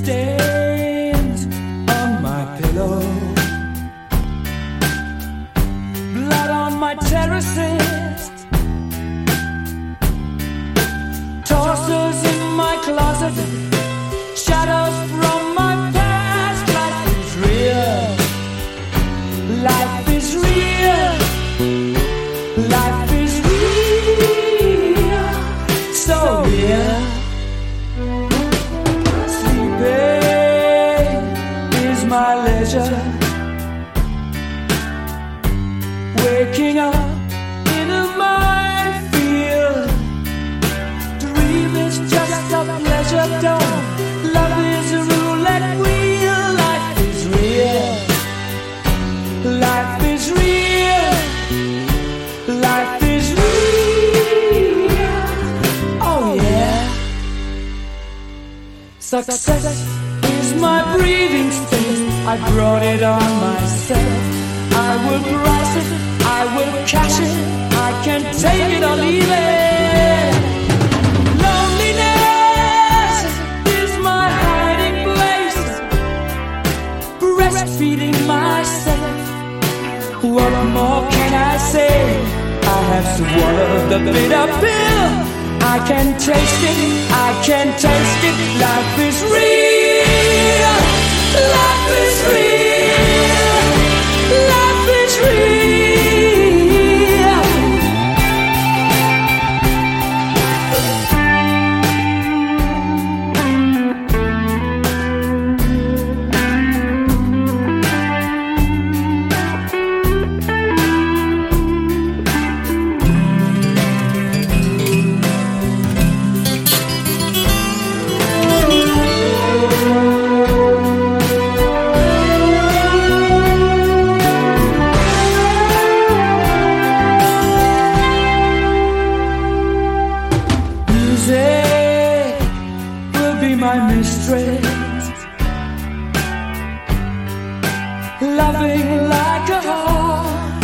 stains on my pillow, blood on my terraces, tossers in my closet, shadows from my past. Life is real. Life is real. Life is real. So real. Sleeping is my leisure. Waking up in a minefield. Dream is just a pleasure dome. Love is a roulette wheel. Life is real. Life is real. Life is real. Oh yeah. Success is my breathing space. I brought it on myself. I will price it, I will cash it. I can take it or leave it. Loneliness is my hiding place, breastfeeding myself. What more can I say? I have swallowed the bitter pill. I can taste it, I can taste it. Life is real. Life is real. Life is real. Music will be my mistress, loving like a heart.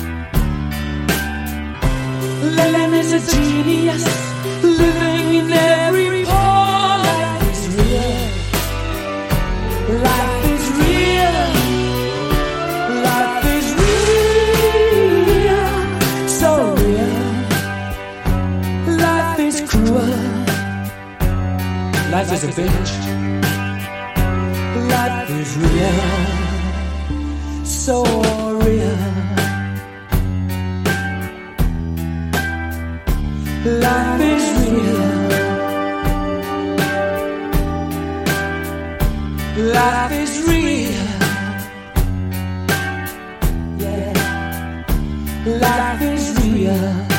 Lennon is a genius, living in every pore. Life is real. Life is real. Life is real. So real. Life is cruel. Life is a bitch. Life is real. So real. Life is real. Life is real. Yeah. Life is real.